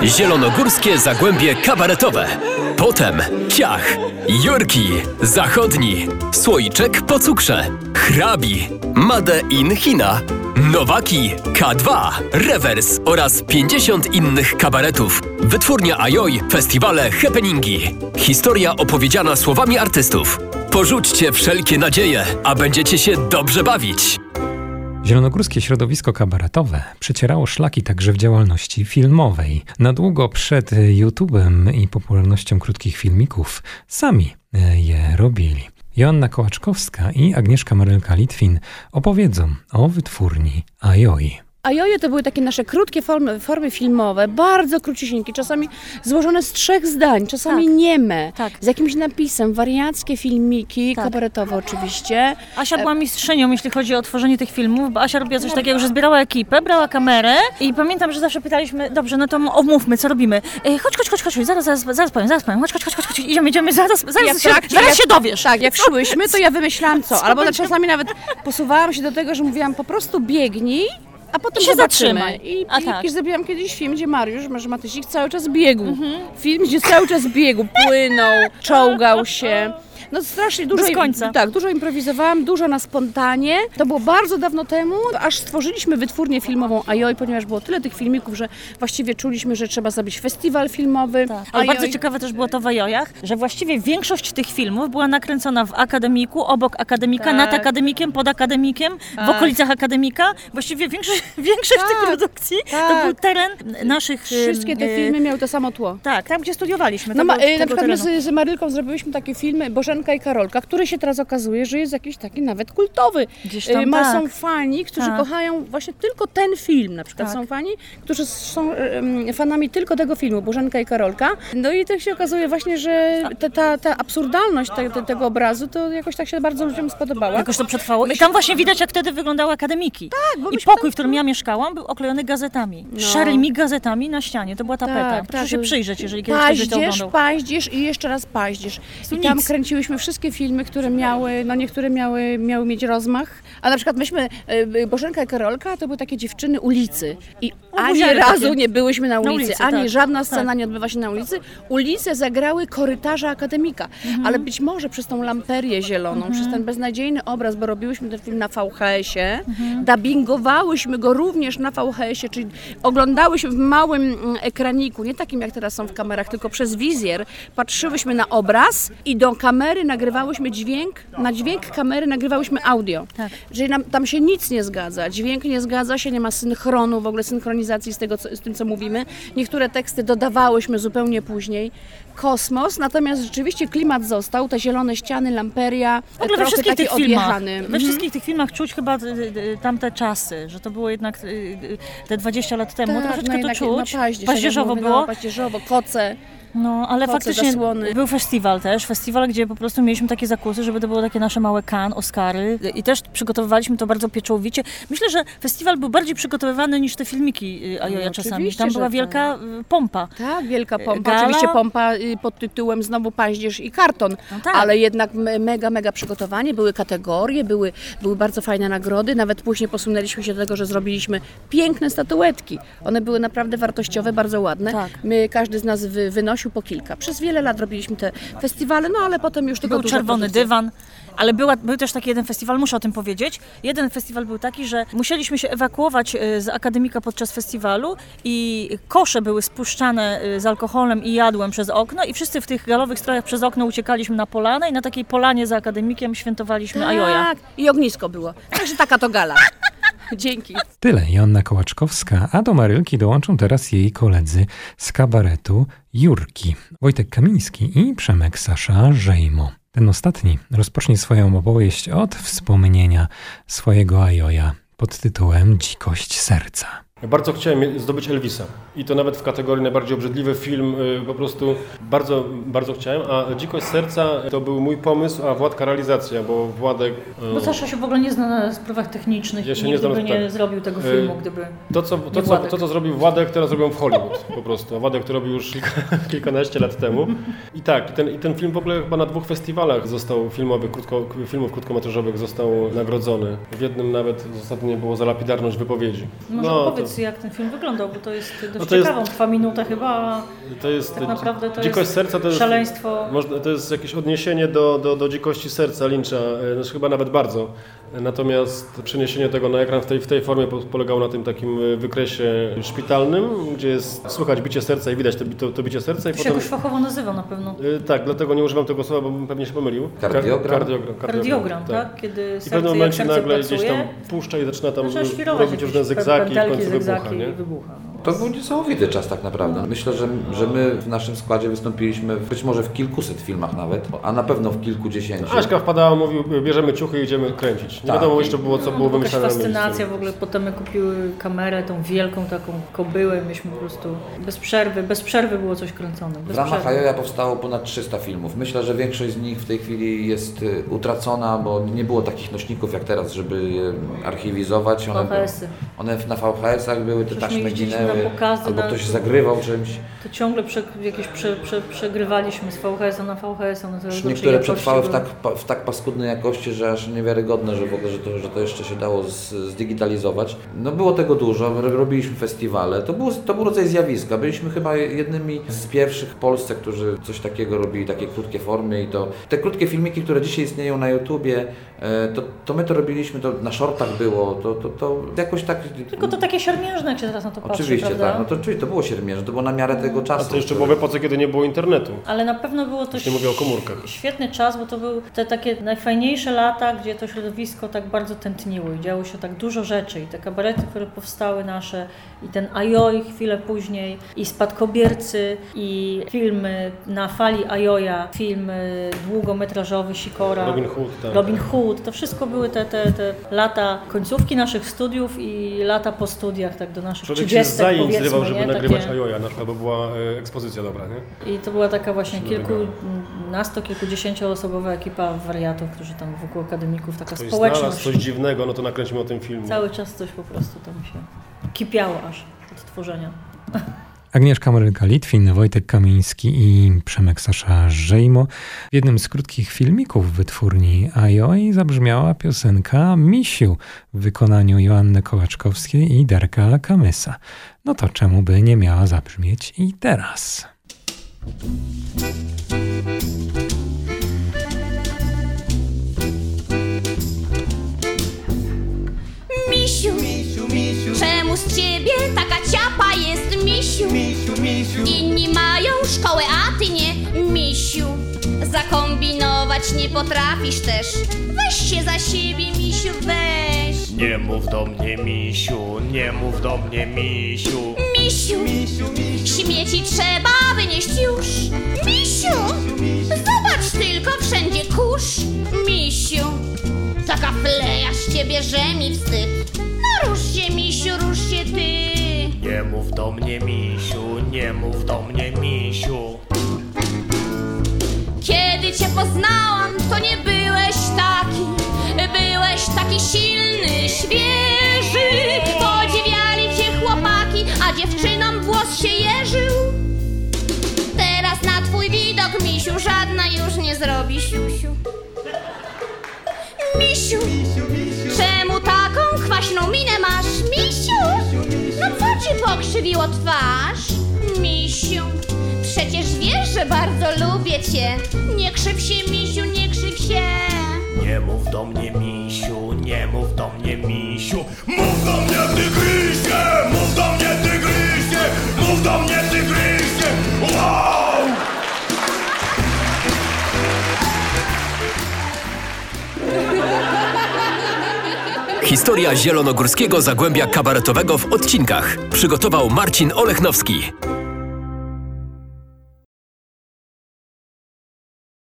Zielonogórskie Zagłębie Kabaretowe. Potem Ciach, Jurki, Zachodni, Słoiczek po cukrze, Hrabi, Made in China, Nowaki, K2, Rewers oraz 50 innych kabaretów. Wytwórnia Ajoj, festiwale, happeningi. Historia opowiedziana słowami artystów. Porzućcie wszelkie nadzieje, a będziecie się dobrze bawić. Zielonogórskie środowisko kabaretowe przecierało szlaki także w działalności filmowej. Na długo przed YouTube'em i popularnością krótkich filmików sami je robili. Joanna Kołaczkowska i Agnieszka Marylka-Litwin opowiedzą o wytwórni Ajoi. Ajoje to były takie nasze krótkie formy filmowe, bardzo króciusieńkie, czasami złożone z 3 zdań, czasami nieme, z jakimś napisem, wariackie filmiki, kabaretowe oczywiście. Asia była mistrzynią, jeśli chodzi o tworzenie tych filmów, bo Asia robiła coś takiego, że zbierała ekipę, brała kamerę i pamiętam, że zawsze pytaliśmy, dobrze, no to omówmy, co robimy. Chodź, zaraz powiem, chodź, idziemy, zaraz się dowiesz. Tak, jak szłyśmy, to ja wymyślałam co, albo czasami nawet posuwałam się do tego, że mówiłam po prostu biegnij, a potem się zatrzymaj. I zrobiłam kiedyś film, gdzie Mariusz Matysik cały czas biegł. Film, gdzie cały czas biegł, płynął, czołgał się. No strasznie dużo. Bez końca. Tak, dużo improwizowałam, dużo na spontanie. To było bardzo dawno temu, aż stworzyliśmy wytwórnię filmową Ajoj, ponieważ było tyle tych filmików, że właściwie czuliśmy, że trzeba zrobić festiwal filmowy. Tak. Ale bardzo ciekawe też było to w Ajojach, że właściwie większość tych filmów była nakręcona w akademiku, obok akademika, nad akademikiem, pod akademikiem, w okolicach akademika. Właściwie większość tych produkcji to był teren naszych... Wszystkie te filmy miały to samo tło. Tak, tam gdzie studiowaliśmy. No, na przykład my z Marylką zrobiłyśmy takie filmy Bożenka i Karolka, który się teraz okazuje, że jest jakiś taki nawet kultowy. Gdzieś tam, Są fani, którzy kochają właśnie tylko ten film. Na przykład są fani, którzy są fanami tylko tego filmu, Bożenka i Karolka. No i tak się okazuje właśnie, że ta absurdalność tego obrazu to jakoś tak się bardzo ludziom spodobała. Jakoś to przetrwało. I tam właśnie widać, jak wtedy wyglądały akademiki. Tak, bo i pokój, w którym ja mieszkałam, był oklejony gazetami. Szarymi gazetami na ścianie. To była tapeta. Proszę się przyjrzeć, jeżeli kiedyś ktoś to oglądał. Paździerz i jeszcze raz paździerz. I tam kręciłyśmy wszystkie filmy, które miały, niektóre miały mieć rozmach, a na przykład myśmy, Bożenka i Karolka, to były takie dziewczyny ulicy i ani razu nie byłyśmy na ulicy, ani żadna scena nie odbywa się na ulicy. Ulice zagrały korytarze akademika, ale być może przez tą lamperię zieloną, przez ten beznadziejny obraz, bo robiłyśmy ten film na VHS-ie, dubbingowałyśmy go również na VHS-ie, czyli oglądałyśmy w małym ekraniku, nie takim jak teraz są w kamerach, tylko przez wizjer, patrzyłyśmy na obraz i do kamery nagrywałyśmy dźwięk, na dźwięk kamery nagrywałyśmy audio. Tak. Czyli tam się nic nie zgadza, dźwięk nie zgadza się, nie ma synchronu, w ogóle synchronizacji z tym, co mówimy. Niektóre teksty dodawałyśmy zupełnie później. Kosmos, natomiast rzeczywiście klimat został, te zielone ściany, lamperia, w ogóle we wszystkich tych odjechany. filmach, we wszystkich tych filmach czuć chyba tamte czasy, że to było jednak te 20 lat temu, troszeczkę to czuć. Paździerzowo było. Paździerzowo, koce. No, ale faktycznie zasłony. Był festiwal, gdzie po prostu mieliśmy takie zakusy, żeby to było takie nasze małe Cannes, Oscary i też przygotowywaliśmy to bardzo pieczołowicie. Myślę, że festiwal był bardziej przygotowywany niż te filmiki Ajoja czasami. Tam była wielka pompa. Tak, wielka pompa. Gala. Oczywiście pompa pod tytułem znowu paździerz i karton, ale jednak mega przygotowanie. Były kategorie, były bardzo fajne nagrody. Nawet później posunęliśmy się do tego, że zrobiliśmy piękne statuetki. One były naprawdę wartościowe, bardzo ładne. Tak. Każdy z nas wynosił po kilka. Przez wiele lat robiliśmy te festiwale, no ale potem już tylko był czerwony dywan, ale był też taki jeden festiwal, muszę o tym powiedzieć. Jeden festiwal był taki, że musieliśmy się ewakuować z akademika podczas festiwalu i kosze były spuszczane z alkoholem i jadłem przez okno i wszyscy w tych galowych strojach przez okno uciekaliśmy na polanę i na takiej polanie za akademikiem świętowaliśmy Ajoja. Tak, i ognisko było. Także taka to gala. Dzięki. Tyle Joanna Kołaczkowska, a do Marylki dołączą teraz jej koledzy z kabaretu Jurki, Wojtek Kamiński i Przemek Sasza Żejmo. Ten ostatni rozpocznie swoją opowieść od wspomnienia swojego Ajoja pod tytułem Dzikość serca. Ja bardzo chciałem zdobyć Elvisa i to nawet w kategorii najbardziej obrzydliwy film, po prostu bardzo chciałem, a Dzikość serca to był mój pomysł, a Władka realizacja, bo Władek... Bo Sasza się w ogóle nie zna na sprawach technicznych, ja się nigdy by nie zrobił tego filmu, gdyby to, co zrobił Władek, teraz robią w Hollywood po prostu, a Władek to robił już kilkanaście lat temu. I ten film w ogóle chyba na 2 festiwalach został filmów krótkometrażowych został nagrodzony. W jednym nawet ostatnio było za lapidarność wypowiedzi. Może powiedz konstrukcji, jak ten film wyglądał, bo to jest dość ciekawą. Trwa minuta chyba, to jest, tak naprawdę to Dzikość jest serca to jest szaleństwo. To jest jakieś odniesienie do Dzikości serca Lyncha, znaczy chyba nawet bardzo. Natomiast przeniesienie tego na ekran w tej formie polegało na tym takim wykresie szpitalnym, gdzie jest słychać bicie serca i widać to bicie serca. To się jakoś fachowo nazywa na pewno. Tak, dlatego nie używam tego słowa, bo bym pewnie się pomylił. Kardiogram, tak? Kiedy i w pewnym momencie nagle pracuje, gdzieś tam puszcza i zaczyna tam robić różne zygzaki i w końcu wybucha. To był niesamowity czas tak naprawdę. Myślę, że my w naszym składzie wystąpiliśmy być może w kilkuset filmach nawet, a na pewno w kilkudziesięciu. Aśka wpadała, mówił, bierzemy ciuchy i idziemy kręcić. Nie wiadomo jeszcze było, co było wymyślane. Jakaś fascynacja w ogóle. Potem my kupiły kamerę, tą wielką taką kobyłę. Myśmy po prostu bez przerwy było coś kręcone. W ramach Ajoja powstało ponad 300 filmów. Myślę, że większość z nich w tej chwili jest utracona, bo nie było takich nośników jak teraz, żeby je archiwizować. One na VHS-ach były, te taśmy ginęły, albo ktoś zagrywał czymś. To ciągle przegrywaliśmy z VHS-a na VHS-a. Niektóre przetrwały w tak paskudnej jakości, że aż niewiarygodne, że w ogóle, że to jeszcze się dało zdigitalizować. No było tego dużo, robiliśmy festiwale. To był rodzaj zjawiska. Byliśmy chyba jednymi z pierwszych w Polsce, którzy coś takiego robili, takie krótkie formy i to te krótkie filmiki, które dzisiaj istnieją na YouTubie, to my to robiliśmy, to na shortach było, to jakoś tak... Tylko to takie siermiężne, jak się teraz na to patrzy, oczywiście, prawda? tak. No to oczywiście to było siermiężne, to było na miarę tego czasu. A to jeszcze było w epoce, kiedy nie było internetu. Ale na pewno było to nie mówię o komórkach. Świetny czas, bo to były te takie najfajniejsze lata, gdzie to środowisko tak bardzo tętniło i działo się tak dużo rzeczy i te kabarety, które powstały nasze i ten Ajoj chwilę później i Spadkobiercy i filmy na fali Ajoja, film długometrażowy Sikora, Robin Hood, to wszystko były te lata końcówki naszych studiów i lata po studiach, tak do naszych 30, powiedzmy, zrywał, żeby nagrywać Ajoja, na przykład, bo była ekspozycja dobra, nie? I to była taka właśnie kilkudziesięcioosobowa ekipa wariatów, którzy tam wokół akademików, taka ktoś społeczność. Znalazł coś dziwnego, no to nakręcimy o tym filmie. Cały czas coś po prostu tam się kipiało aż od tworzenia. Agnieszka Morelka-Litwin, Wojtek Kamiński i Przemek Sasza-Żejmo. W jednym z krótkich filmików wytwórni Ajoj zabrzmiała piosenka Misiu w wykonaniu Joanny Kołaczkowskiej i Darka Kamysa. No to czemu by nie miała zabrzmieć i teraz? Misiu, czemu z ciebie taka ciapa jest, misiu? Inni mają szkołę, a ty nie, misiu. Zakombinować nie potrafisz też. Weź się za siebie, misiu, weź. Nie mów do mnie, misiu, nie mów do mnie, misiu. Misiu, śmieci trzeba wynieść już. Misiu, zobacz tylko, wszędzie kurz. Misiu, taka fleja z ciebie, że mi wstyd. No rusz się, misiu, rusz się ty. Nie mów do mnie, misiu, nie mów do mnie, misiu. Kiedy cię poznałam, to nie byłeś taki silny, świeży. Podziwiali cię chłopaki, a dziewczynom włos się jeżył. Teraz na twój widok, misiu, żadna już nie zrobi siusiu. Misiu, czemu taką kwaśną minę masz, misiu? No co ci pokrzywiło twarz, misiu? Przecież wiesz, że bardzo lubię cię. Nie krzyw się, misiu, nie krzyw się. Nie mów do mnie, misiu, nie mów do mnie, misiu. Mów do mnie, tygrysie, mów do mnie, tygrysie, mów do mnie, tygrysie. Wow! Historia zielonogórskiego zagłębia kabaretowego w odcinkach przygotował Marcin Olechnowski.